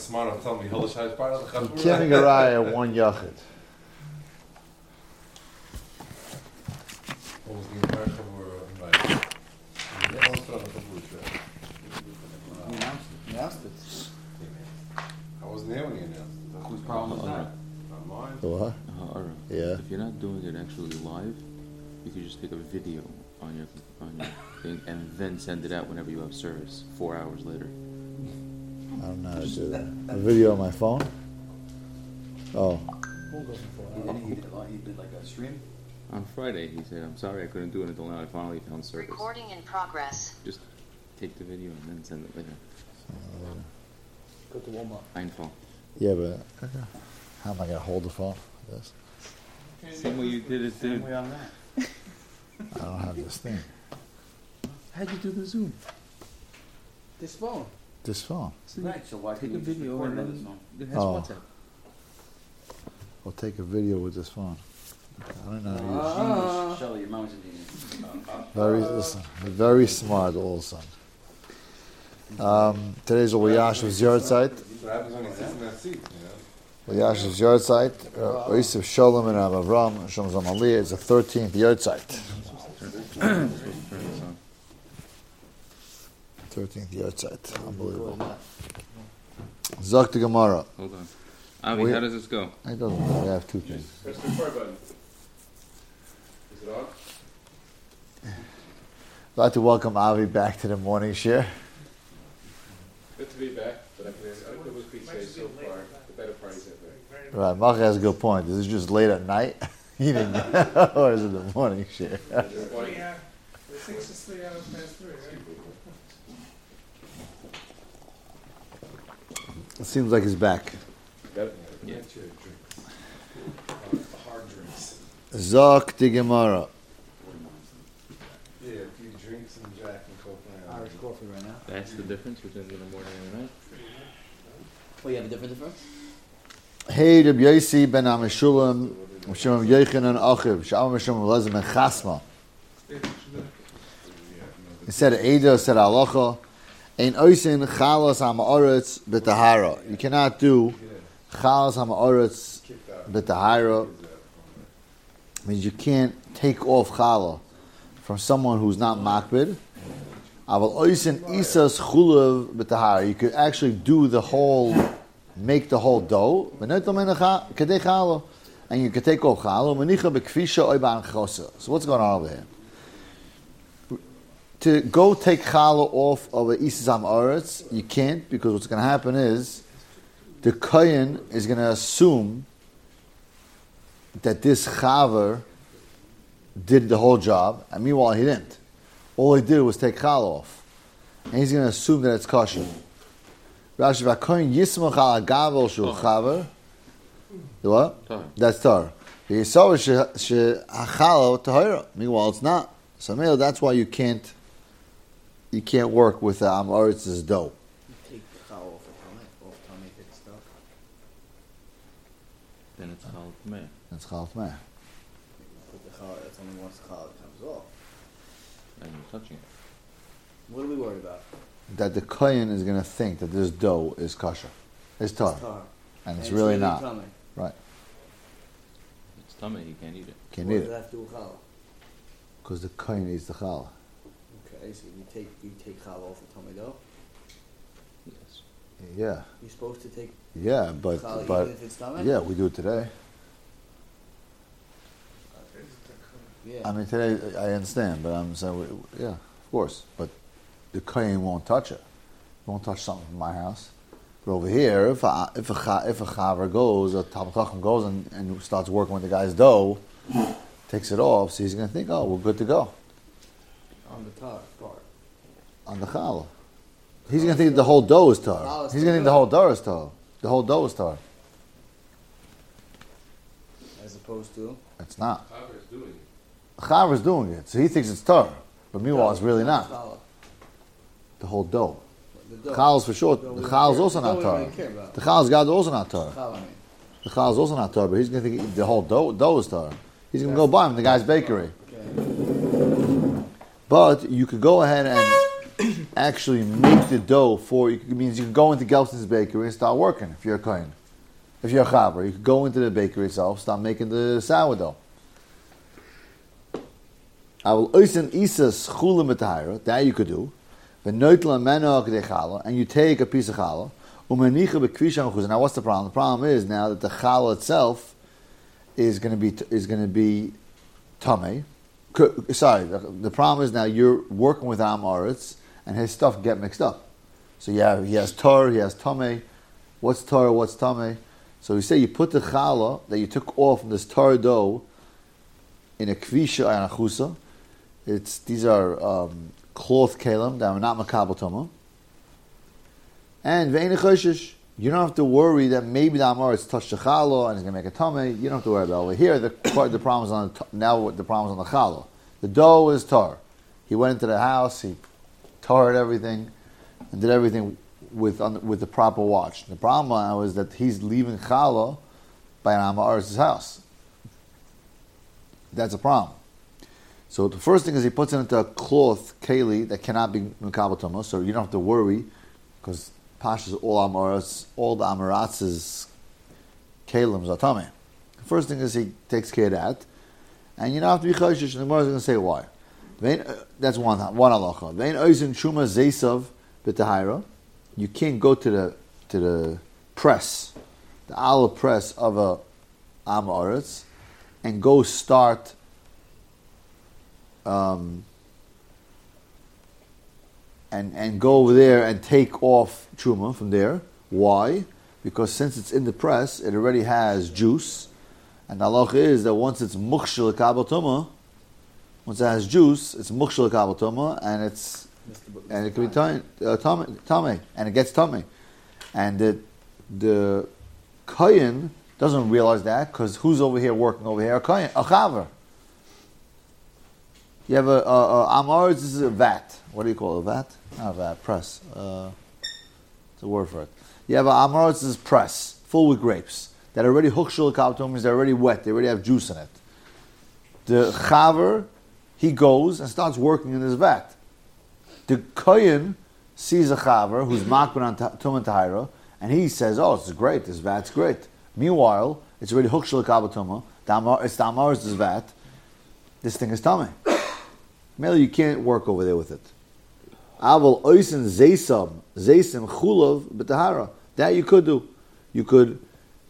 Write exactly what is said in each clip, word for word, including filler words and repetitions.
smart enough to tell me Hilda Shai's part of the Chashur. Kim Garaya, one Yachid. What was the entire Chavur invited? Yeah, most of the Chavur show. You announced it. You announced it. I wasn't there when you announced it. Whose problem was that? Not mine. What? Uh, Ara, Yeah. If you're not doing it actually live, you could just take a video on your on your thing and then send it out whenever you have service. Four hours later. I don't know how to do that. A video on my phone? Oh. He did, he did, he did like a stream? On Friday, he said, "I'm sorry I couldn't do it until now. I finally found service." Recording in progress. Just take the video and then send it later. Go to Walmart. Einfach. Yeah, but how am I going to hold the phone? This? Same way you did it, Same dude. way on that. I don't have this thing. How'd you do the Zoom? This phone. This phone. So Right, so why take can't a you just video record and it on then this phone? it has Oh. WhatsApp. I'll take a video with this phone. I don't know. how to use Uh, Shelly, your mom's a genius. it. Very, listen, very smart also. Um, today's a Yashiv's yard site. What happens when he sits in that seat, you know? Yashiv's yard site. Yosef Shalom and Rav Avram. Shalom Zamaliyah. It's the thirteenth yard site. thirteenth yard site. Unbelievable. Zok the Gemara. Hold on. Avi, Wait. how does this go? I don't know. We have two things. Press the record button. Is it on? I'd like to welcome Avi back to the morning share. Good to be back, but I can unequivocally say so far, the better party's at there. Right, Mach has a good point. Is this just late at night? Eating, or is it the morning share? Three hours, six is three hours past three, right? It seems like he's back. Better. Yeah. Get your drinks. Hard drinks. Zok the Gemara. Yeah, a few drinks and Jack and Coke. Irish coffee right now. That's the difference between the morning and the night? Oh, you have a different difference? Hey, Reb Yosi ben Amishulam, Mishum Yechanan Achiv, Sha'am Mishum Lezim ben Chasma. He said Eida, said Halacha, Ein Oisin Chalas HaMa'aretz B'Tahara. You cannot do Chalas HaMa'aretz B'Tahara. Means you can't take off Chala from someone who's not Makbid. Aval Oisin Isas Chulav B'Tahara. You could actually do the whole, make the whole dough, and you can take off Chala. So what's going on over here? To go take Chala off of a Isas HaMa'aretz, you can't, because what's going to happen is the Kohen is going to assume that this Chaver did the whole job, and meanwhile he didn't. All he did was take Chala off. And he's going to assume that it's kosher. Rashi v'akoyin yismach al gavel shul chaver. The what? Tar. That's tar. Yisrael shehachalo tahira. Meanwhile, it's not. So, Mel, that's why you can't. You can't work with um, Aritz's dough. You take challah off a tummy, off tummy, take stuff. Then it's called meh. That's chalat meh. Put the challah, that's only once the challah comes off. And you're touching it. What are we worried about? That the kohen is going to think that this dough is kosher, is tar, It's tar. and it's really not. tummy. Right? It's tummy, you can't eat it. Can't What eat does it that have to do with challah? because the kohen eats the challah. Okay, so you take you take challah off the tummy dough. Yes. Yeah, You're supposed to take yeah, but challah but even if it's tummy. yeah, we do it today. Yeah. I mean, today I understand, but I'm saying, we- yeah, of course. But the kohen won't touch it. He won't touch something from my house. But over here, if a if a cha- if a chaver goes, a talmid chacham goes and, and starts working with the guy's dough, takes it off, so he's going to think, oh, we're good to go on the tar part. on the challah. He's going to think the whole dough is tar. Challah is He's going to think the still whole dough is tar. The whole dough is tar. As opposed to It's not. Chaver is doing it. The chaver's doing it, so he thinks it's tar. But meanwhile, it's really not. challah. The whole dough. The dough. Chal's for sure. Dough The we don't chal's care- also dough not we tar. don't really care about. The chal's got also not tar. Challah, I mean. The chal's also not tar, but he's going to think the whole dough, dough is tar. He's going to go buy him at the guy's bakery. Okay. But you could go ahead and actually make the dough for, it means you can go into Gelson's bakery and start working if you're a kohen. If you're a chaver, you can go into the bakery itself, start making the sourdough. I will oisen isas chulim b'tahira, that you could do. V'noitla meno k'dei challah, and you take a piece of challah. Umenicha b'kvisha mechuzah. Now, what's the problem? The problem is now that the challah itself is going to be is going to be tamei. Sorry, the, the problem is now you're working with Am Aretz, and his stuff get mixed up. So yeah, he has tar, he has tamei. What's tar? What's tamei? So we say you put the challah that you took off from this tar dough in a kvisha and a chusa. It's these are um, cloth kalim that are not makabel tama. And ve'en choshesh, you don't have to worry that maybe the Amaretz touched the challah and he's going to make a tamei. You don't have to worry about it. Over here, the part, the problem is on the, now the problem is on the challah. The dough is tar. He went into the house, he tarred everything, and did everything with on, with the proper watch. The problem now is that he's leaving challah by an Amaretz's house. That's a problem. So the first thing is he puts it into a cloth keli that cannot be makabel tama, so you don't have to worry, because Pashas all Amaretz, all the Amaratz's kelims are tamei. The first thing is he takes care of that, and you don't have to be choshesh. And the Gemara is going to say why. That's one one halacha. Vein oisin shuma zeisav b'tahira. You can't go to the to the press, the olive press of a Amaretz, and go start um, and and go over there and take off truma from there. Why? Because since it's in the press, it already has juice, and the halacha is that once it's mukshel kabel tuma, once it has juice, it's mukshel kabel tuma, and it's and it can be tame, uh, tame, tame, and it gets tame, and the the kohen doesn't realize that, because who's over here working over here? A kohen, a chaver. You have a, a, a Amaretz, this is a vat. What do you call it? A vat? Not a vat, press. Uh, it's a word for it. You have a Amaretz, this is press, full with grapes, that are already hukshul kabtom, means they're already wet, they already have juice in it. The chaver, he goes and starts working in this vat. The kohen sees a chaver who's makban on tum tahira, and he says, "Oh, it's great. This vat's great." Meanwhile, it's already hukshul kabatuma. It's the Amaretz this vat. This thing is tamei. Mainly, you can't work over there with it. Aval oisin zeisam zeisim chulav b'tahara. That you could do. You could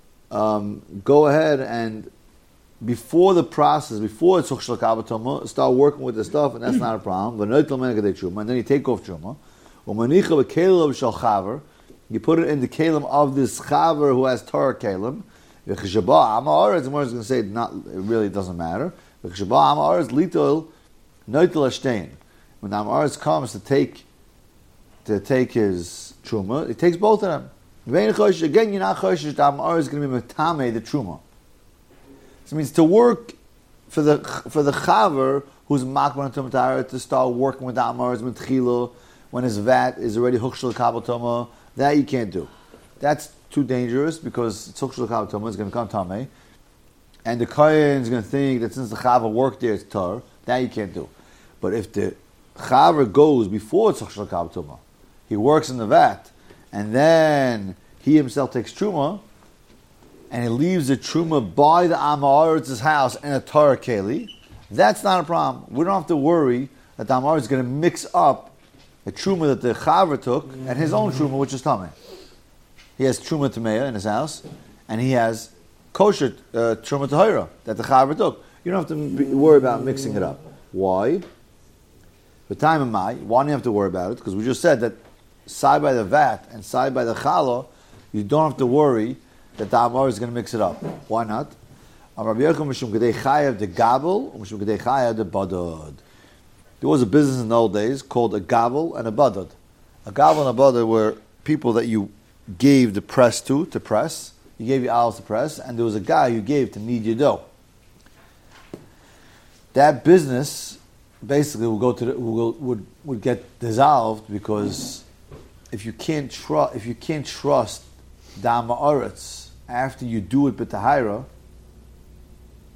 um, go ahead and before the process, before it's hukshul kabatuma, start working with the stuff, and that's not a problem. And then you take off truma. Umanicha b'kelim shel chaver. You put it in the kalim of this chaver who has Torah kalim. The Amaretz, the Gemara is going to say not, it really doesn't matter. The Amaretz litol noitel ashtain. When the Amaretz comes to take to take his truma, he takes both of them. Again, you're not choshesh. The Amaretz is going to be metame the truma. So it means to work for the for the chaver who's makban tum tahara to start working with the Amaretz mitchila when his vat is already hukshul kabel toma. That you can't do. That's too dangerous because tzukshul kabel toma is going to come tamei, and the kohen is going to think that since the chaver worked there, it's tar. That you can't do. But if the chaver goes before tzukshul kabel toma, he works in the vat, and then he himself takes truma, and he leaves the truma by the Amaretz's house in a tar keli. That's not a problem. We don't have to worry that the Amaretz is going to mix up the truma that the chaver took and his own truma, which is tamei. He has truma tameya in his house, and he has kosher uh, truma tahira that the chaver took. You don't have to be, worry about mixing it up. Why? The time of Mai. Why do you have to worry about it? Because we just said that side by the vat and side by the challah, you don't have to worry that the Amaretz is going to mix it up. Why not? There was a business in the old days called a gabel and a badad. A gabel and a badad were people that you gave the press to, to press. You gave your olives to press, and there was a guy you gave to knead your dough. That business basically would go to the, would, would would get dissolved because if you can't trust if you can't trust the Amaretz after you do it b'tahira,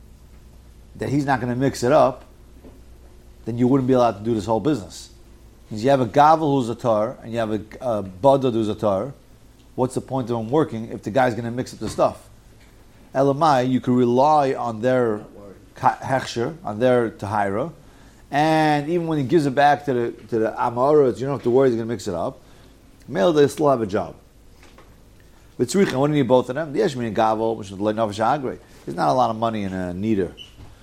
that he's not going to mix it up, then you wouldn't be allowed to do this whole business. Means you have a gavel who's a tar and you have a, a badad who's a tar. What's the point of them working if the guy's going to mix up the stuff? Elamai, you can rely on their hechsher, on their tahira, and even when he gives it back to the to the amaras, you don't have to worry they're going to mix it up. Male, they still have a job. But tzricha, what do you need both of them? The yeshmin and gavel, which is like navish agre. There's not a lot of money in a kneader.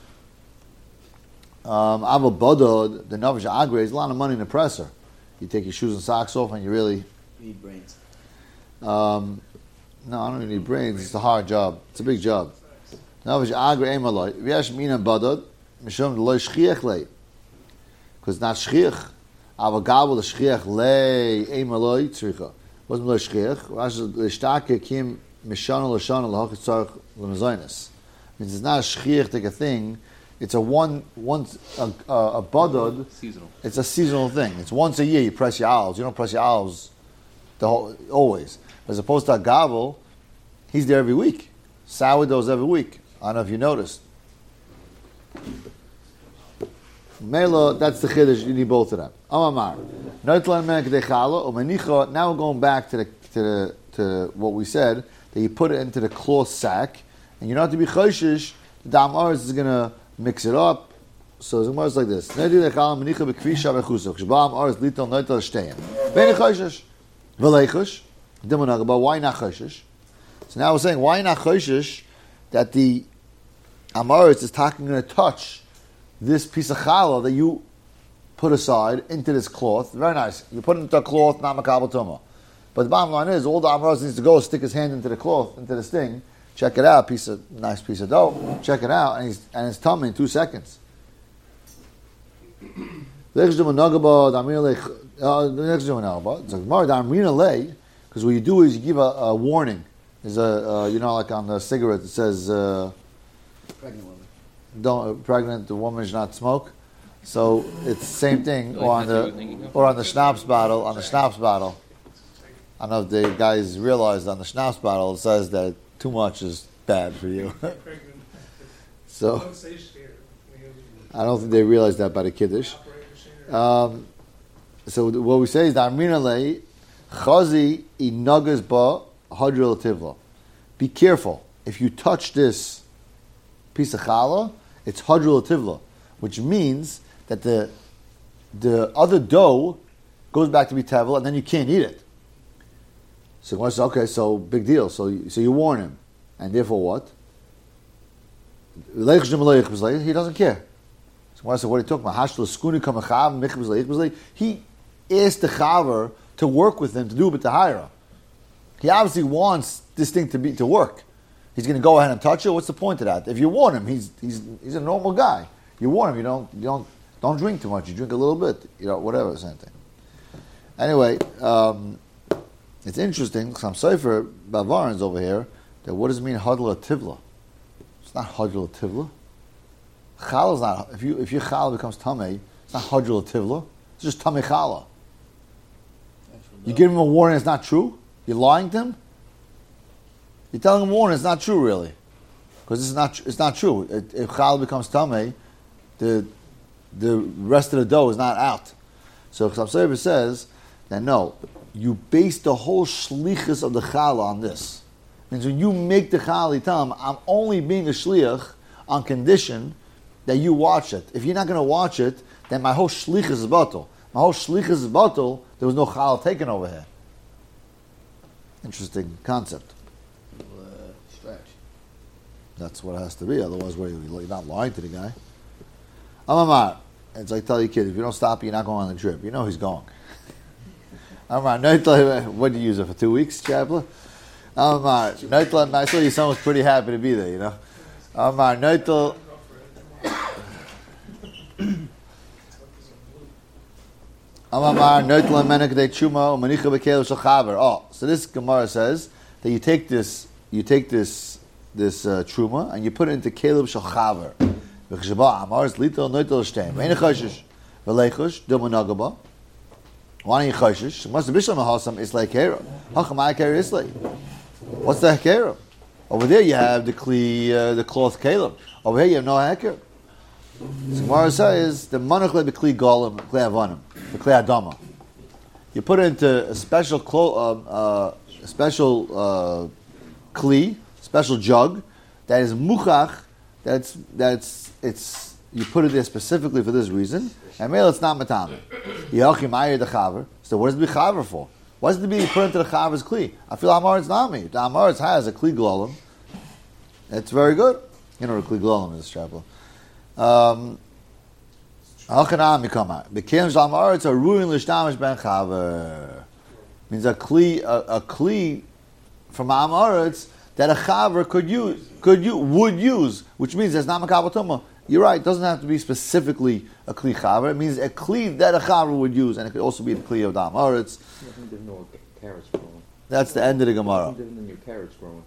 Um, Ava Bodod, the Navish Agre, is a lot of money in a presser. You take your shoes and socks off and you really... You need brains. Um, no, I don't even need brains. It's a hard job. It's a big job. Navish Agre Emaloi. V'yesh Mina Bodod, Mishum Loi Shchiach Lei. Because it's not Shchiach. Ava Gabel the Shchiach Lei Emaloi Tzricha. Wasn't Loi Shchiach. Rashi L'shtake Kim Mishana L'shana L'hochit Tzarech L'mazoinus. Means it's not a Shchiach like a thing. It's a one once a, a, a badod. Seasonal. It's a seasonal thing. It's once a year you press your owls. You don't press your owls the whole, always. As opposed to a gavel, he's there every week. Sourdough's every week. I don't know if you noticed. Mela, that's the chiddush. You need both of them. Amamar. Now we're going back to the to the to what we said that you put it into the cloth sack, and you don't have to be choshish. The dam aretz is gonna mix it up. So the Gemara is like this. So now we're saying, why not choshish that the amaretz is talking going to touch this piece of challah that you put aside into this cloth? Very nice. You put it into a cloth, not makabel tumah. But the bottom line is, all the amaretz needs to go stick his hand into the cloth, into this thing. Check it out, piece of nice piece of dough. Check it out, and he's and it's tummy in two seconds. Because what you do is you give a, a warning. There's a uh, you know, like on the cigarette it says uh, Pregnant woman. don't pregnant the woman should not smoke. So it's the same thing, or on the or on the schnapps bottle on the schnapps bottle. I don't know if the guys realized on the schnapps bottle it says that too much is bad for you. So I don't think they realized that by the kiddush. Um, so what we say is that Arminale Chazi inagas ba hadril tivla. Be careful. If you touch this piece of challah, it's hadril tivla, which means that the the other dough goes back to be tevel, and then you can't eat it. So I said, okay, so big deal. So you, so you warn him, and therefore what? He doesn't care. So I said, what are you talking about? He asked the chaver to work with him to do it with the hira. He obviously wants this thing to be to work. He's going to go ahead and touch it. What's the point of that? If you warn him, he's he's he's a normal guy. You warn him. You don't you don't don't drink too much. You drink a little bit. You know, whatever, same thing. Anyway, um, it's interesting. Some Sefer Bavarans over here. That what does it mean hadla tivla? It's not hadla tivla. Challah is not. If you if your challah becomes tamei, it's not hadla tivla. It's just tamei challah. You give him a warning. It's not true. You're lying to him. You're telling him a warning. It's not true, really, because it's not. It's not true. If, if challah becomes tamei, the the rest of the dough is not out. So Chassam Sofer says that no, you base the whole shlichus of the challah on this. Means when you make the challah, you tell him, I'm only being a shliach on condition that you watch it. If you're not going to watch it, then my whole shlichus is batal. My whole shlichus is batal. There was no challah taken over here. Interesting concept. Uh, stretch. That's what it has to be. Otherwise, what, you're not lying to the guy. Amamar. It's like tell your kid, if you don't stop, you're not going on the trip. You know he's going. Amamar. What do you use it for? Two weeks, Chaplain? Amamar. Noitel. I saw your son was pretty happy to be there, you know. Amamar. Noitel. Amamar. Noitel. Menek de chuma. Umanicha bekel shachaber. Oh, so this Gemara says that you take this, you take this, this uh, truma, and you put it into Caleb shachaber. Why don't you choshish? Must be bishlam mahasam. It's like hero. How come I carry this like? What's the hekera? Over there you have the kli, uh, the cloth Caleb. Over here you have no hekera. So Gemara says the manach le b'kli golim kli avanim the kli adama. You put it into a special clo- um, uh, a special uh, kli, special jug that is muchach. That's that's it's you put it there specifically for this reason. And male, it's not matam. Yachim ayir the chaver. So what does it be chaver for? Why does it be put into the chaver's kli? I feel Amaretz not me. The Amaretz has a kli glolim. It's very good. You know what a kli glolim is, Chapel. Um, Halchanam yikama. Bekim shlam Amaretz are ruin l'shtamish ben chaver. Means a kli a, a kli from Amaretz that a chaver could use, could you would use, which means there's not makabel tumah. You're right. It doesn't have to be specifically a kli chaver. It means a kli that a chaver would use, and it could also be the kli of dam aretz. There's no carrots growing. That's the end of the Gemara. Different than your carrots growing.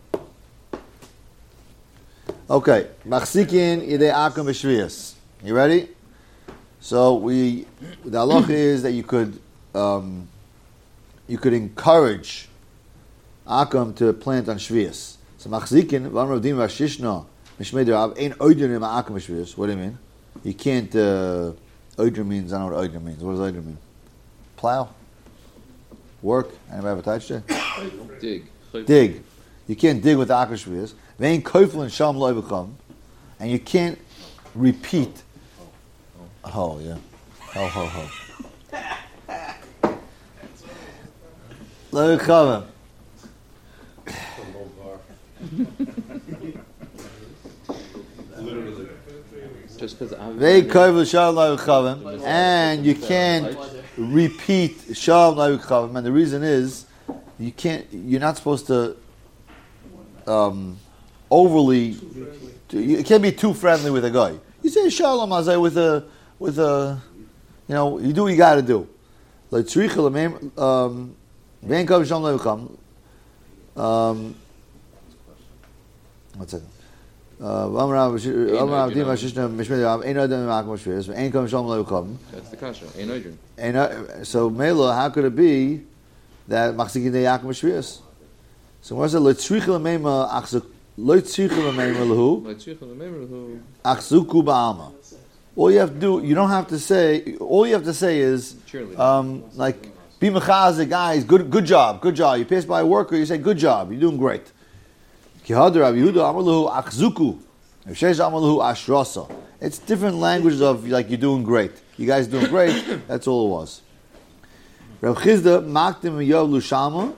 Okay, machzikin idei akum b'shviyas. You ready? So we the halacha is that you could um, you could encourage akum to plant on shviyas. So machzikin v'amrav dim v'ashishna. What do you mean? You can't. Uh, oidra means. I don't know what oidra means. What does oidra mean? Plow. Work. Anybody ever touched it? Dig. Dig. You can't dig with the akashvias. Vein koifel and sham loy b'cham, and you can't repeat. Oh yeah. Ho ho ho. Loy b'cham. Just because They cover shalom la'uchavim, and you can't repeat shalom la'uchavim, and the reason is you can't. You're not supposed to um, overly. You can't be too friendly with a guy. You say shalom azay with a with a, you know, you do what you got to do. Like tzricha um, vein cover shalom la'uchavim. Um, one second. That's the kasha. Ein oidrin. So Mela, how could it be that machzikin de yakum shviyas? So what's it? Leitzrichel meima achzuk leitzrichel meima lehu achzuku ba'alma. All you have to do, you don't have to say. All you have to say is, um, like, be mechazik, guys. Good, good job, good job. You pass by a worker, you say, good job. You're doing great. It's different languages of like you're doing great. You guys doing great. That's all it was. Rav Chizda makdim yov lushama.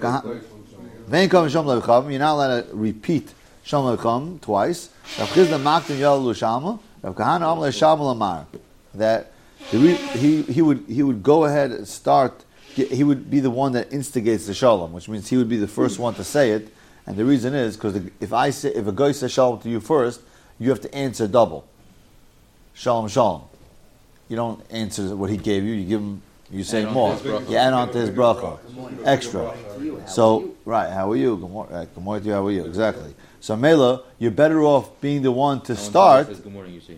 You're not allowed to repeat sham lecham twice. Rav Chizda makdim yov lushama. Rav Kahana amle sham lamar. That he he would he would go ahead and start. He would be the one that instigates the shalom, which means he would be the first one to say it. And the reason is because if I say if a guy says shalom to you first, you have to answer double. Shalom, shalom. You don't answer what he gave you. You give him. You say more. You add on to his bracha, extra. So right, how are you? Good morning. Right, good morning to you. How are you? Exactly. So Mela, you're better off being the one to start. Good morning. You say.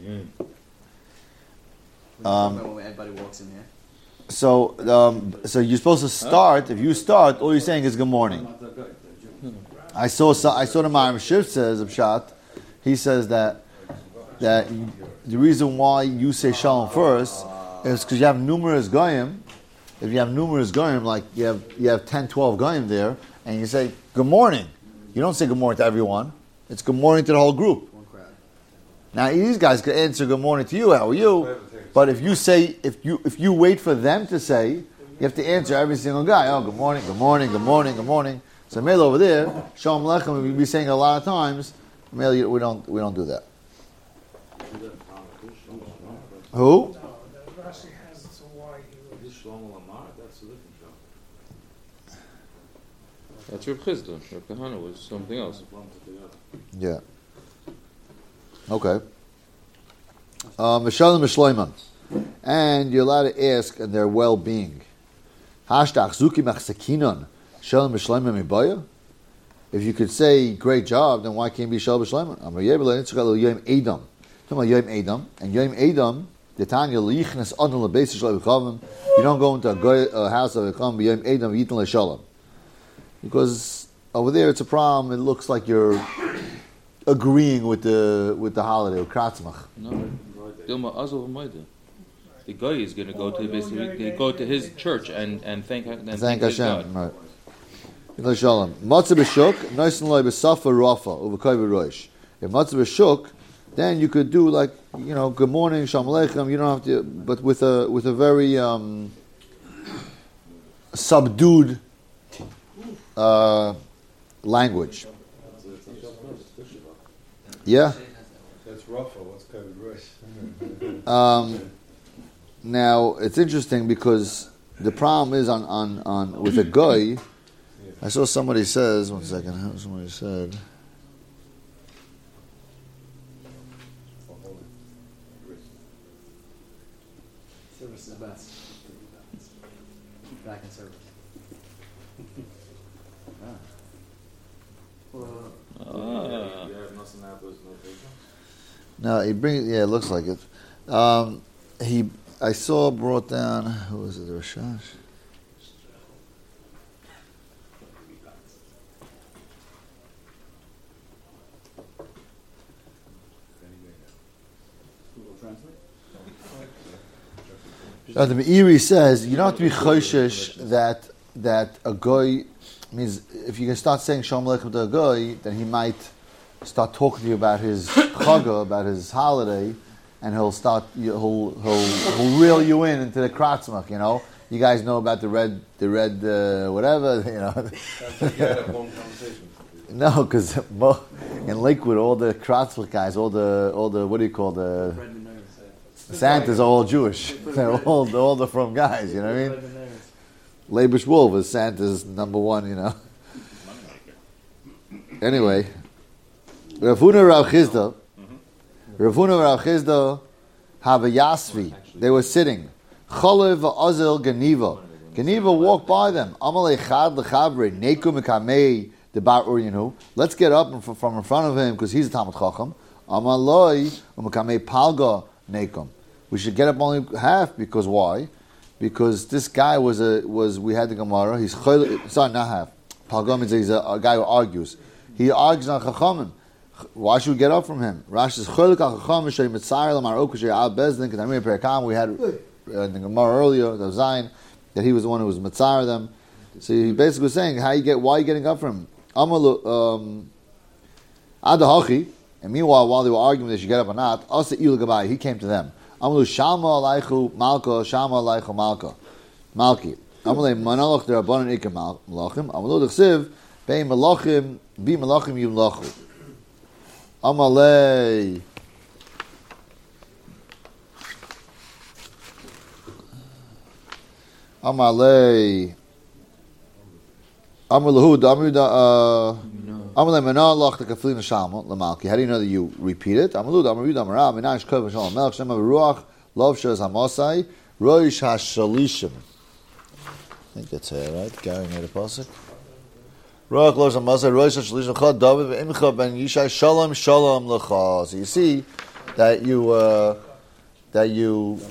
Um, when everybody walks in here. So, um, so you're supposed to start. If you start, all you're saying is good morning. I saw I saw the Maharam Shiv says of Pshat. He says that that the reason why you say shalom first is because you have numerous goyim. If you have numerous goyim, like you have you have ten, twelve goyim there, and you say good morning, you don't say good morning to everyone. It's good morning to the whole group. Now these guys could answer good morning to you. How are you? But if you say if you if you wait for them to say, you have to answer every single guy. Oh, good morning, good morning, good morning, good morning. So Mela over there, Shalom Lechem, we be saying a lot of times. Mela, we don't we don't do that. Who? Rashi has so why he would. That's Rav Chizda. Rav Kahana was something else. Yeah. Okay. Mishalim Mishleiman. And you're allowed to ask in their well-being. Hashtag Zuki Machsakinon. Shalom B'Shleimah Mibaya. If you could say great job, then why can't it be Shalom B'Shleimah? I'm a Yebel and it's called Yom Edom. Talking about Yom Edom and Yom Edom. The Tanya Leichnas Adon LeBeis Shalom B'Chavim. You don't go into a, goy, a house of a Chacham Yom Edom Yitin LeShalom, because over there it's a problem. It looks like you're agreeing with the with the holiday of Kratzmach. No. Dilma Azul Moida. The guy is going to go to basically they go to his church and and thank and Thank thank his Hashem. God. Right. Shalom. Matzah b'shuk, nice and loy b'safa rafa u'v'koy b'roish. If matzah b'shuk, then you could do like you know, good morning, shalom aleichem. You don't have to, but with a with a very um, subdued uh, language. Yeah. That's rough. What's covered rush? Um, now it's interesting because the problem is on, on, on with a guy. I saw somebody says one second. Somebody said. Service is best. Back in service. ah. Well, Ah. No, he brings. Yeah, it looks like it. Um, he, I saw brought down. Who was it? The Rashash. Uh, the Meiri says you don't have to be choishish that that a guy means if you can start saying shalom aleichem to a guy, then he might start talking to you about his chaga, about his holiday, and he'll start he'll he'll he'll reel you in into the kratzmach. You know, you guys know about the red the red uh, whatever. You know, no, because in Lakewood all the kratzmach guys, all the all the what do you call the Santas are all Jewish. They're all they're all the from guys. You know what I mean? Labish Wolf is Santa's number one. You know. Anyway. Rav Huna Rav Chizda, Rav Huna Rav Chizda have a yasvi. They were sitting. Cholev v'azil ganiva. Ganiva walked by them. Amalei chad lechavre neku mekamei the bar uryinu. Let's get up from, from in front of him because he's a Talmud Chacham. Amalei umekamei palga nekum. We should get up only half because why? Because this guy was a was we had the Gemara. He's cholev, sorry, not half. Palga means he's a, a guy who argues. He argues on Chachamim. Why should we get up from him? Rashi says, we had uh, in the Gemara earlier, the Zayin, that he was the one who was Mitzar them. So he basically was saying, how you get, why are you getting up from him? Um, Adahachi, and meanwhile, while they were arguing they should get up or not, Asa Il Gabai, he came to them. Amalu Shalma Alaichu Malka, Shalma Alaichu Malka. Malki. Amalei Manalach der Rabbanan Iker Malachim. Amalu Dechsiv, Bei Malachim, Bi Malachim Yimlachu. Amalei. Amalei. Amalahu Damuda Amalei Manalach the Kaflin Shalma Lamalki. How do you know that you repeat it? Amalu Damaru Damara Minash Kov Shalom Melch Shema Ruach Lov Shaz Hamasai Roish Hashalishim. I think that's it, right? Gary made a pasuk. Ruach Lov Shaz Hamasai Roish Hashalishim Chad David V'Imcha Ben Yishai Shalom Shalom Lecha. So you see that you uh, that you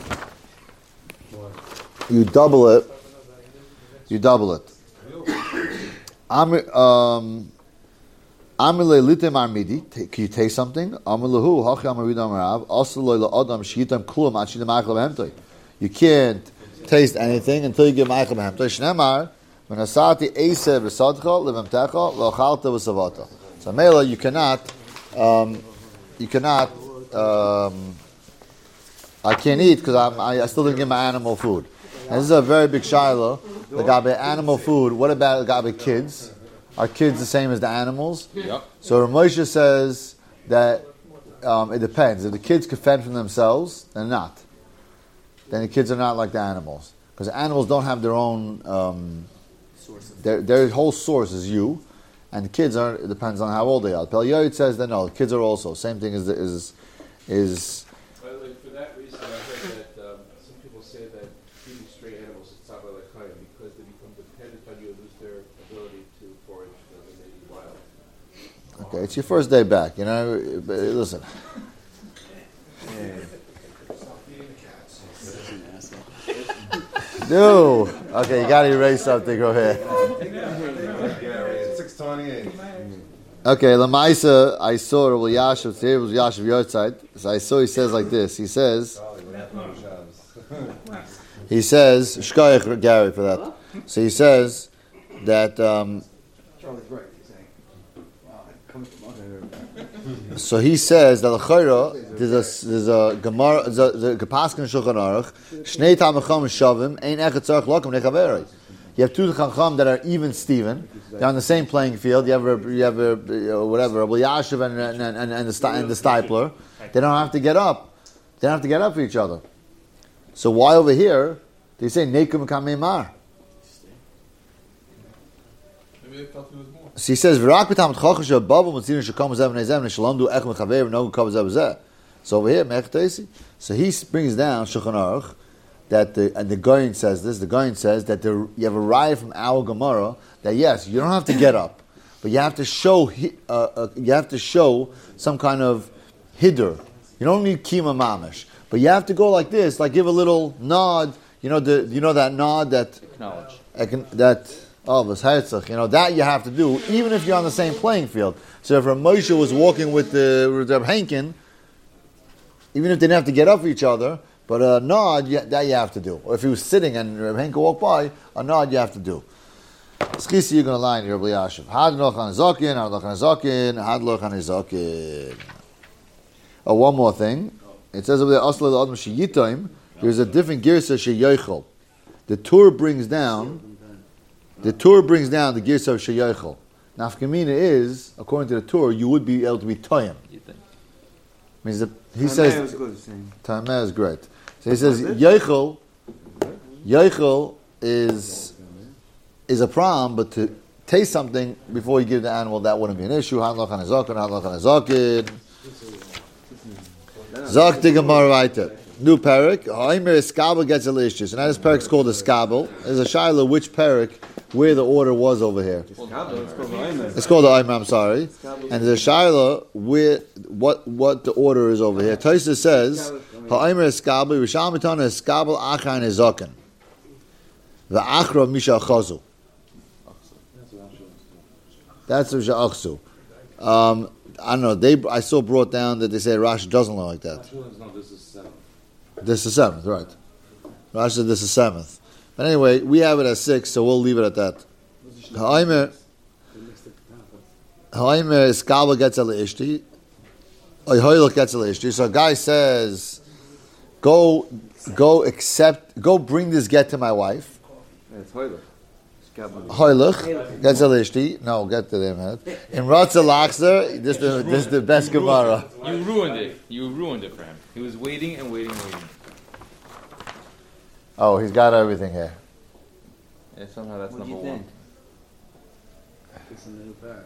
you double it. You double it. Amir um Amile litem armidi. Can you taste something? Amilahu hachi amaridam rav. Also loyla adam shitam klum achidam achlam hemtoi. You can't taste anything until you give achlam hemtoi. Shnemar menasati eser v'sadcha levemtecha v'achalta v'savata. So mela you cannot um you cannot um I can't eat because I I still didn't give my animal food. And this is a very big shiloh. The gabe animal food. What about the gabe kids? Are kids the same as the animals? Yep. So Ramosha says that um, it depends. If the kids can fend for themselves, then not. Then the kids are not like the animals. Because the animals don't have their own... Um, their, their whole source is you. And the kids are... It depends on how old they are. Pel Yoyed says that no, the kids are also. Same thing as... The, is, is By the way, for that reason, I heard that um, some people say that feeding stray animals is tzava l'chaim because they become dependent on you and lose their ability to forage when they may be wild. okay, it's your first day back, you know. But listen. No. Okay, you got to erase something. Go ahead. six twenty-eight. Okay, Lamaisa, I saw Rabbi Yashav, today it was Yashav Yotzeit. So I saw he says like this. He says, he says, Shkoyach Gary for that. So he says that, um, Charlie's right. He's saying, wow, it comes from under. so he says that L'chayra, there's a, there's a Gemara, there's a, there's a Gepaskin Shulchan Aruch, Shnei Tamacham Shavim, Ein Echet Tzarech Lokum Nechaveri. You have two Chacham that are even Steven. They're on the same playing field. You have a, you have a, whatever, Rabbi Yashiv and, and, and, and, the, and the Stipler. They don't have to get up. They don't have to get up for each other. So why over here, they say Nekum Kamei Mar? Maybe they thought it was more. So he says, "V'rak b'tam tchochash ha'bavu mitzvin shekom zev neizem neshalom du ech mechaver v'nogu kav zev zeh." So over here, Mech Teisi. So he brings down Shulchan Aruch that the and the Goyin says this. The Goyin says that the, you have a raya from our Gemara that yes, you don't have to get up, but you have to show uh, uh, you have to show some kind of hidur. You don't need kima mamish, but you have to go like this, like give a little nod. You know the you know that nod that Acknowledge. that. Oh, this Herzach, you know, that you have to do, even if you're on the same playing field. So if Rav Moshe was walking with the with Rav Henkin, even if they didn't have to get up for each other, but a nod, you, that you have to do. Or if he was sitting and Rav Henkin walked by, a nod you have to do. Schisi, you're going to line here, Rabbi Yashiv. Hadloch an Zokin, Hadloch an Zokin, Hadloch an Zokin. Oh, one more thing. It says over there, Asla the Adam Sheyitoim, there's a different girsa Sheyoichel. The Tur brings down The Tur brings down the Girsa of Sheyoichel. Nafkamina is, according to the Tur, you would be able to be Toyim. You think? Means that he Tameh says was good, saying. Tameh is great. So he says Yoichel, Yoichel is is a problem, but to taste something before you give the animal, that wouldn't be an issue. Hanloch an Azokin, Hanloch an Azokin. Zok the Gemara weiter. New parak. Ha'imir Eskabel gets a lishtis. And that is parak is called a Skabel. There's a Shaila which parak, where the order was over here. It's called the Aimer, I'm sorry. And there's a Shaila where what what the order is over here. Taisa says Ha'imir Eskabel, Rishal Mitana Eskabel Achain Ezokin. The Achra Misha Chazu. That's Misha Achzu. Um, I don't know. They I saw brought down that they say Rashi doesn't look like that. No, this is seven. This is seventh, right? Rashi said this is seventh. But anyway, we have it as six, so we'll leave it at that. Ha'aimer, Ha'aimer is Kabel gets al ishti. Oihoilach gets al ishti. So a guy says, "Go, go accept, go bring this get to my wife." It's Hoylach. Hoilach gets al ishti. No, get to them. Man. In Ratzah Laxer, this is this is the best Gemara. You ruined it. You ruined it for him. He was waiting and waiting and waiting. Oh, he's got everything here. And somehow that's What do number you one. think? It's a new pair.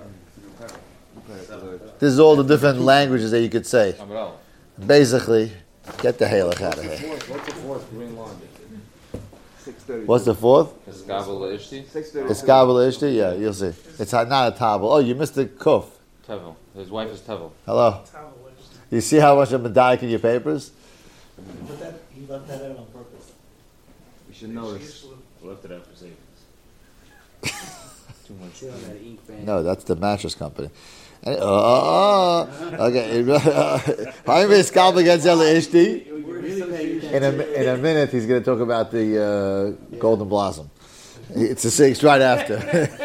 This is all the different languages that you could say. Number one. Basically, get the halach out of here. What's the fourth? Green line. Six thirty. What's the fourth? Eskabel ishti. Six thirty. It's Kabbalah Ishti? Yeah, you'll see. It's not a table. Oh, you missed the kuf. Tevel. His wife is Tevel. Hello. You see how much of medayik in your papers? But that, he left that out on purpose. We should notice. Left it out for savings. Too much. See on that ink pen. No, that's the mattress company. And- uh, uh, uh, okay. Haim is Kabbalah against El Ishti. In a, in a minute, he's going to talk about the uh, Golden Blossom. It's the six right after.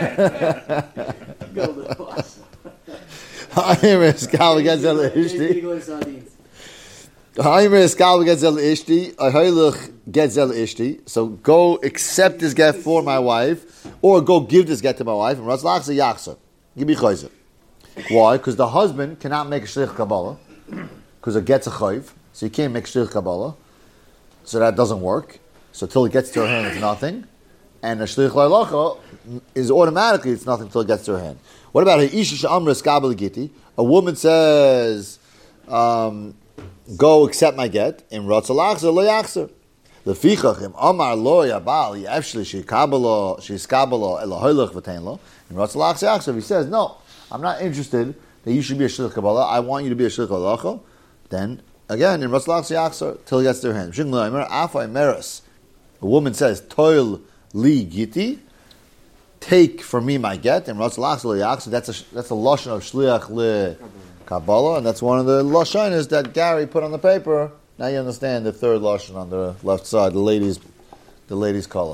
Golden Blossom. Haim is Kabbalah against El Ishti. Go to sardines. Haim is Kabbalah against El Ishti. Ahoylach gets El Ishti. So go accept this get for my wife, or go give this get to my wife. And Ratzlach a Yachsa. Give me chayzer. Why? Because the husband cannot make a shlich Kabbalah, because it gets a chayv, so you can't make shlich Kabbalah. So that doesn't work. So till it gets to her hand, it's nothing. And a shlich la'alacha is automatically it's nothing till it gets to her hand. What about a isha she'amra skabel giti? A woman says, um, "Go accept my get." In ratzalachzer lo yachzer. Lefichach im amar lo yabal yefshli she'kabelo she'skabelo elahoylach v'tein lo. In ratzalachzer yachzer, he says, "No, I'm not interested that you should be a shlich Kabbalah. I want you to be a shlich la'alacha." Then again, in ratzalachzer yachzer till it gets to her hand. A woman says, "Toil li giti." take from me my get, and Ratzal Achzer L'Yachzer, that's a that's a lashon of Shliach Le Kabbalah, and that's one of the lashonos that Gary put on the paper. Now you understand the third lashon on the left side, the ladies, the ladies' color.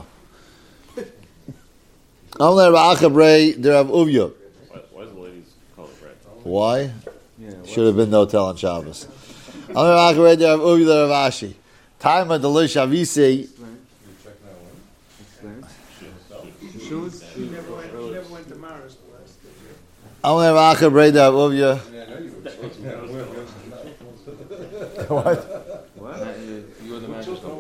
Amle Rav Achabrei the Rav Uvya. Why, why is the ladies color red? Why? Yeah, Should have been no tell on Shabbos. Amle Rav Achabrei the Rav Uvya the Rav Ashi. Time of the Lish Avisi. Explain. Explain. He never went, he never went to Mars the last day. Amle Rav Achabrei the Rav Uvya. Yeah, I know you were supposed to. What? What? Uh, You are the magic of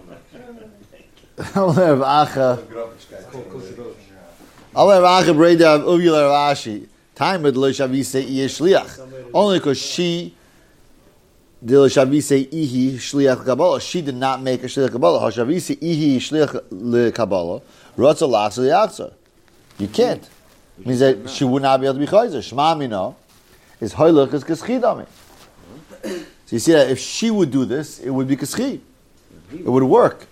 Amle Rav Acha. Graphic Amle Rav Achabrei the Rav Uvya the Rav Ashi. Time of the Lish Avisi Yeshliach. Only because she. She did not make a shliach Kabbalah. Hashavisi ihi shliach le Kabbalah. Ratzal Achzer L'Yachzer. You can't. It means that she would not be able to be chayzer. Shema Amino is hoylech is keschidami. So you see that if she would do this, it would be keschid. It would work.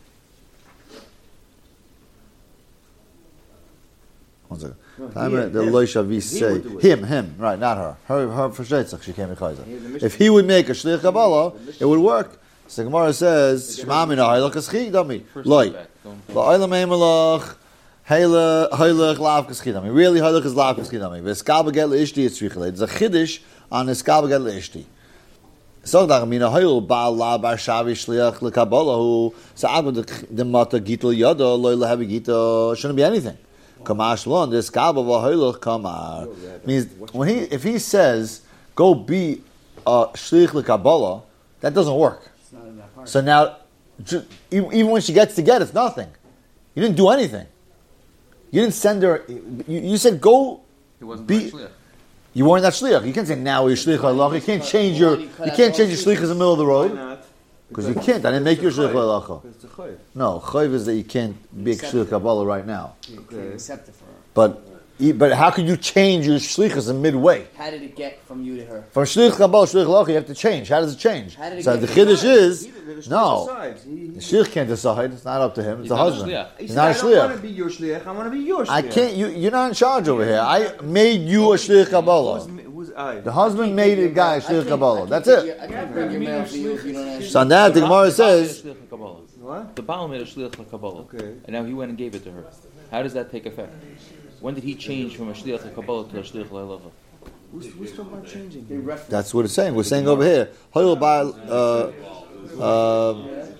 One second. Time the Lo Shavi say him, him, right, not her. Her, her for sheitzach, she can't be chayzer. If he would make a shliach Kabbalah, it would work. So the Gemara says, Shema Amino hoylech keschidami. Loi. La'olam eimelach. Heile, heilech, lav keschidami. Really, heilech is lav keschidami. V'eskal beget le'ishti yitzrichalei. There's a chiddush on eskal beget le'ishti. So that means heil baal la bar shavi shliach lekabbalah who sa'ab the mata gitul yada loy lehavi gita shouldn't be anything. Kamash lon this eskal b'heilech kamar means when he if he says go be a shliach lekabbalah, that doesn't work. It's not in that part. So now, ju- even even when she gets to get, it's nothing. You didn't do anything. You didn't send her. You, you said go. It wasn't Be- the shliach. You weren't that shliach. You can't say now you're shliach halacha. You can't change your. You can't change your shliach in the middle of the Why road not? because you can't. I didn't make you it's a shliach chayv. halacha. Because it's a chayv. No, chayv is that you can't be a shliach kabbalah right now. You can't accept it for her. But but how could you change your shlichus in midway? How did it get from you to her? From shliach kabbalah shliach halacha, you have to change. How does it change? How did it So get the from chiddush is He- the shliach no. decides. He- The shliach can't decide. It's not up to him. It's He's the not a husband. shliach. He He's said, not a I don't want shliach. to be your shliach. I want to be your shliach. I can't. You, you're not in charge over here. I made you a shliach kabbalah. Who's, who's I? The husband made a guy a shliach kabbalah. That's it. it. I can't bring your mail for you if you don't ask. So on that, the Gemara says, What? The Baal made a shliach l'Kabbalah, Okay. and now he went and gave it to her. How does that take effect? When did he change from a shliach l'Kabbalah to a shliach l'Halacha? Who's, who's talking about changing? They reference. that's what it's saying. We're saying over here, Hoyel Baal, uh, uh,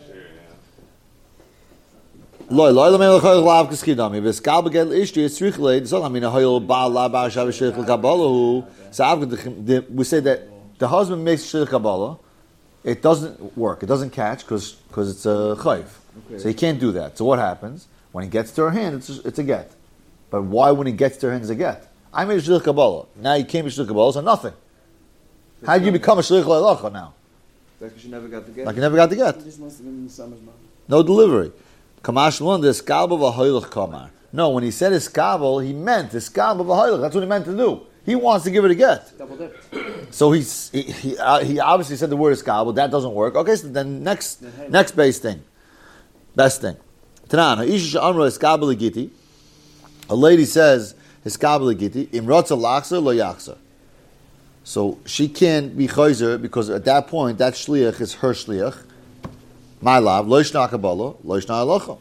Loy, loy, lamei l'choyel lav k'schidami. V'skal begel ishti yitzrichlei. So I mean, Hoyel Baal la bar shav shliach l'Kabbalah. Who so I've got the- we say that the husband makes shliach Kabbalah. It doesn't work. It doesn't catch because because it's a chayv. Okay. So he can't do that. So what happens when he gets to her hand? It's a, it's a get. But why when he gets to her hand is a get? I made a shliach Kabbalah. Now you came to shliach Kabbalah, so nothing. How did you become a shliach halacha now? Because you never got the get. Like you never got the get. He just wants to give him the summer's money. No delivery. Kamash lon this kabel v'hoylech kamar. No, when he said iskabel, he meant iskabel v'hoylech. That's what he meant to do. He wants to give it a get. Double dip. So he's, he he, uh, he obviously said the word iskabel. That doesn't work. Okay, so then next next base thing, best thing. Tanan ha'isha she'amra iskabel legiti. A lady says iskabel legiti imrotza lachzer lo yachzer. So she can't be chayzer because at that point that shliach is her shliach. My love, lo yishna kabbalah, lo yishna halacha.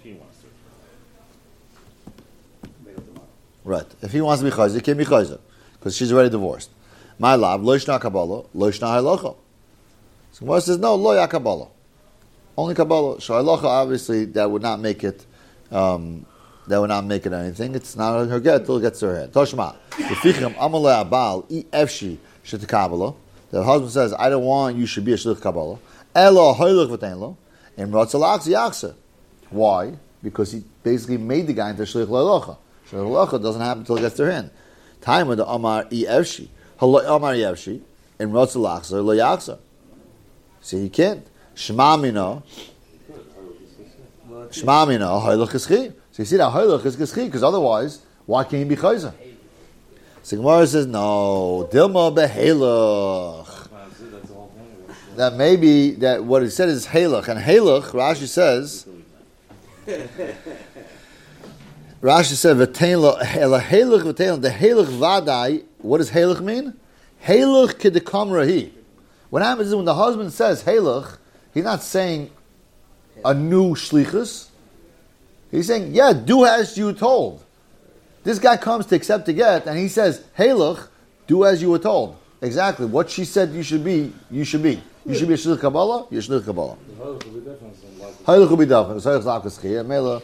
Right. If he wants to be chayzer, he can't be chayzer because she's already divorced. My love, lo yishna kabbalah, lo yishna halacha. So Gemara says no, lo ya kabbalah, only kabbalah. So halacha, obviously, that would not make it. Um, that would not make it anything. It's not her get till it gets to her head. Toshma. Yefichim amalei abal i efshi shet kabbalah. The husband says, I don't want you should be a shlich kabbalah. Elo hoylech v'tein lo. In Ratzalach Yaksa. Why? Because he basically made the guy into Shlich L'Halacha. Shlich L'Halacha doesn't happen until it gets to her hand. Time with the Amar I Evshi. Amar Evshi. In Ratzalach Lo Yaksa. See, he can't. Shema Mino. Shema Mino. Hoylech Geschi. So you see that Hoylech is Geschi, because otherwise, why can't he be Chayza? So Gemara says, no. Dilma Behelach. That maybe that what he said is halach, and halach Rashi says Rashi said, "V'tein lo ela heilig v'tein." The heilig vadai. What does heilig mean? Heilig k'dekamrahi. What happens is when the husband says heilig, he's not saying a new shlichus. He's saying, "Yeah, do as you were told." This guy comes to accept the get, and he says, heilig, do as you were told. Exactly what she said you should be. You should be. You should be a shlich kabbalah. You're a shlich kabbalah. Heilig will be different. Heilig lakas chiyah. Mela.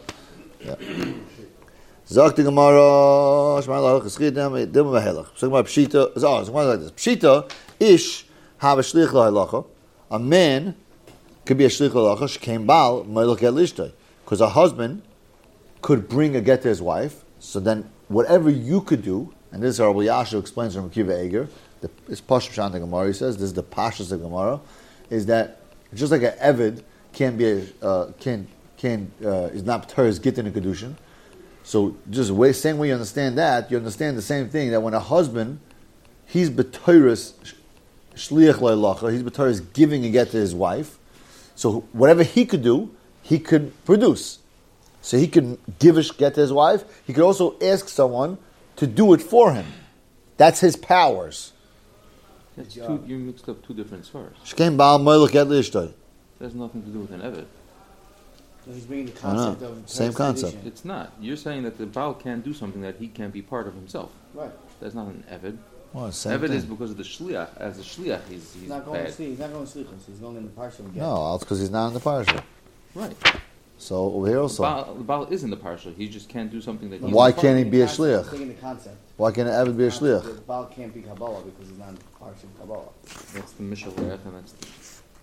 Zok the Gemara. Shema lahach eschidem. Dim v'helach. So Gemara pshita. It's oh, it's like this. Pshita ish have a shlich lahalacha. A man could be a shlich lahalacha. She bal meilach get lishtay. Because a husband could bring a get to his wife. So then, whatever you could do, and this is how Rabbi Yashu explains from Akiva Eger. The, it's Pashas Shanta Gemara. He says this is the Pashas of Gemara, is that just like an Evid can be a, uh, can can uh, is not Torah's git in a kedushin. So just way same way you understand that, you understand the same thing that when a husband, he's b'Torah's shliach le'lacha, he's b'Torah's giving a get to his wife. So whatever he could do, he could produce. So he could give a get to his wife. He could also ask someone to do it for him. That's his powers. That's two, you mixed up two different svaras. Shkein Baal Moilach Get Lishtoi. That has nothing to do with an Eved. So he's bringing the I know. concept of Same concept. tradition. It's not. You're saying that the Baal can't do something that he can't be part of himself. Right. That's not an Eved. Well, same Eved thing. is because of the Shliach. As a Shliach, he's, he's He's not going bad. to sleep. He's not going to sleep. He's going in the parsha again. No, it's because he's not in the parsha. Right. So over here also, Baal, the Baal is in the parsha. He just can't do something that he's Why not part can't of. he be a Concept, shliach? he's taking the concept. why can't Evid be a The concept shliach? that Baal can't be Kabbalah because he's not in the parsha of Kabbalah. That's the Mishalech, and that's the...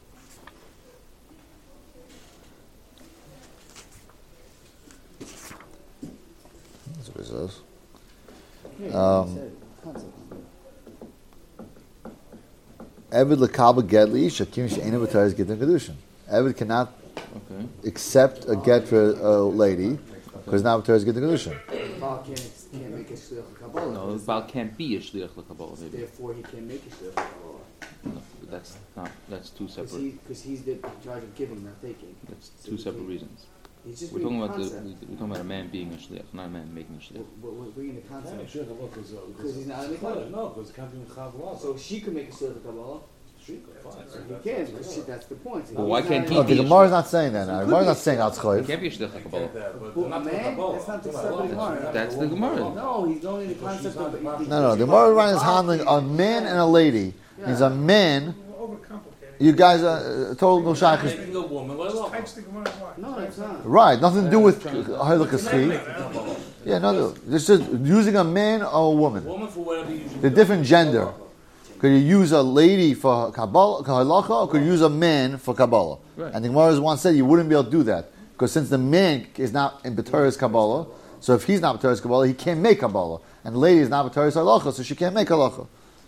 That's what it says. Yeah, Um, he said concept. Evid lekabel get liisha kim she'ena b'tayis get in kedushin. Evid cannot Okay. accept a get for a lady because now b'tayis get in kedushin. Baal can't, can't make a shliach Kabbalah. No, the Baal can't be a Shliach l'Kabbalah, maybe. Therefore, he can't make a shliach Kabbalah. No, that's not, that's two Because separate, he, cause he's the in charge of giving, not taking. that's two separate reasons. He's just We're talking bringing about the, concept. we're talking about a man being a Shliach, not a man making a Shliach. We're, we're bringing the concept. Because Because he's not in the Kabbalah. No, because it can't be in Chavla. So she can make a shliach Kabbalah. She could, fine. So he can, because she, that's the point. So Well, he's why not can't in he No, the- the Gemara is not saying that now. The Gemara is not saying He Atzchoiv. can't be a Shliach l'Kabbalah. Well, man, that's not the stuff of the Gemara. That's the Gemara. No, he's going in the concept of... No, no, the Gemara right is handling a man and a lady. He's a man. Overcomplicated. You guys are uh, total no shaykhs. Making a woman like love. Types the Gemara's why. No, it's not. Right, nothing to do with Hailuk Aschi. Yeah, no, no. It's just using a man or a woman. Woman for whatever you The different gender. Could you use a lady for Kabbalah, halacha, or could you use a man for Kabbalah? Right. And the Gemara once said you wouldn't be able to do that because since the man is not in B'Torah's Kabbalah, so if he's not B'Torah's Kabbalah, he can't make Kabbalah, and the lady is not B'Torah's halacha, so she can't make halacha.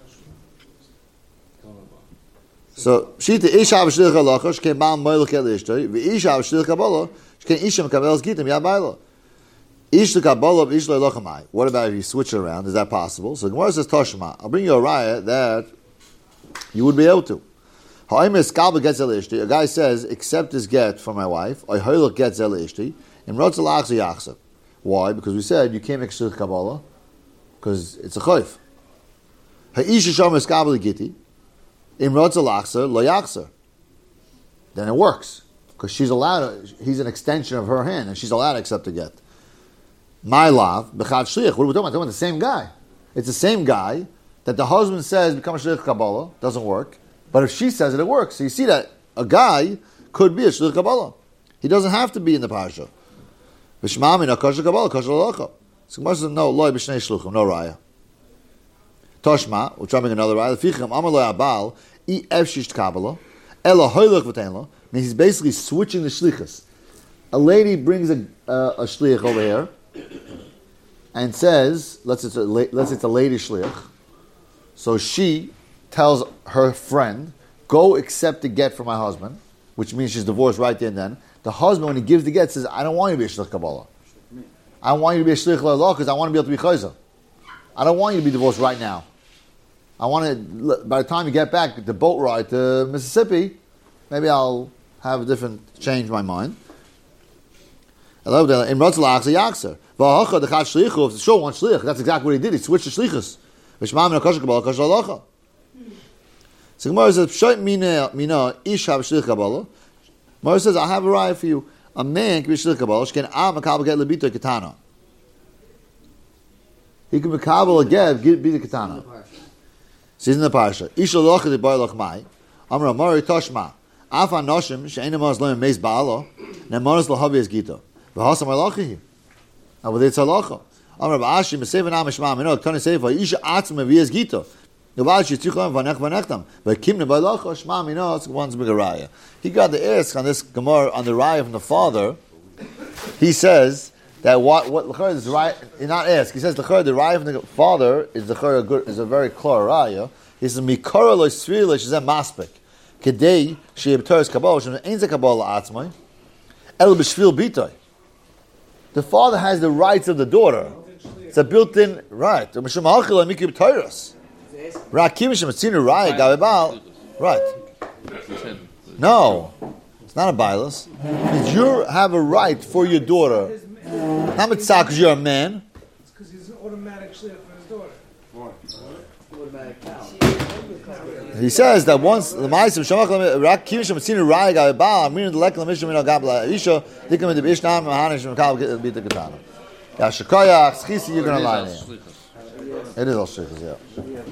So Shita Isha B'Shlich halacha, she can't ba'am moilach el ishtoi, v'Isha B'Shlich Kabbalah, she can't Isha M'Kabel's gitim yad ba'ila. Ish the Kabbalah, Ish le'lochamai. What about if you switch it around? Is that possible? So the Gemara says Toshma. I'll bring you a raya that you would be able to. Ha'imir Skabel gets el ishti. A guy says, accept this get from my wife. Or Hoylach gets el ishti. And Rotzel achza yachsa. Why? Because we said you can't make shlich Kabbalah because it's a chayf. Ha'isha shomer Skabel giti. In Rotzel achsa lo yachsa. Then it works because she's allowed. To, he's an extension of her hand, and she's allowed to accept the get. My love, b'chad shliach. What are we talking about? We're talking about the same guy. It's the same guy that the husband says become a shliach Kabbalah. Doesn't work. But if she says it, it works. So you see that a guy could be a shliach Kabbalah. He doesn't have to be in the parsha. V'shmami na kosher Kabbalah, kosher halacha. So Gemara says, no, loy b'shnei shluchim, no raya. Toshma, we're trying another raya. L'fichim, amar loy abal, i efshish Kabbalah, ela hoylach v'tein lo. Means he's basically switching the shlichus. A lady brings a, uh, a shliach over here, and says, let's it's a, let's it's a lady shliach. So she tells her friend, go accept the get from my husband, which means she's divorced right there and then. The husband, when he gives the get, says, I don't want you to be a shliach Kabbalah. I want you to be a shliach le'lah because I want to be able to be chayza. I don't want you to be divorced right now. I want to, by the time you get back the boat ride to Mississippi, maybe I'll have a different, change my mind. love that. In Ratzal Achsa Yakser. V'ahacha the Chad Shlichu. It's sure one Shlich. That's exactly what he did. He switched the Shlichus. V'shmam in a Kosher Kabbalah, Kosher Halacha. So Gemara says, Pshat mina, mina, ish have Shlich Kabbalah. Gemara says, I have a raya for you. A man can be Shlich Kabbalah. Shken am a Kabbalah get lebito ketana. He can be Kabbalah get, be the ketana. So he's in the parsha. Ish halacha de bar lachmai. Amra Mari Toshma. Afa Noshim, Sheina Mars Loim Meis Baalo, Nemaras Lahavi is Gita. Vahasam Alachi. Abu Dei Tzalacha. Amra Ba'ashim, Seven Amishma, Mino, Tony Sefa, Isha Atzma Vias Gita. Gabashi Tzichon, Vanech Vanechtam. But Kim Nebalacha, Shma Mino, it's one's big raya. He got the ask on this Gemara, on the raya from the father. He says that what, what Lachar is right, he not ask, he says Lachar, the raya from the father is Lachar a good, is a very clear raya. He says, Mikara Lo Sfir Lo Shizem Maspek. Kedei she'ibtaris kabbalah shem ein ze kabbalah atzmai el b'shvil bitay. The father has the rights of the daughter. It's a built-in right. Mishum halchil amikib tayras. Rakim shem tzinu raya gavebal. Right. No, it's not a bias. You have a right for your daughter. Not mitzvah because you're a man. It's because he's an automatic shliach for his daughter. Automatic count. He says that once the ma'asim shamach rak kivisham tzinu raya gavebal mirin the lekla mishum min agabla isha dikam in the bishnam mahanish mekal bit the katana. Yeah, shakaya schisi you're gonna lie there. It is all shlichus, yeah.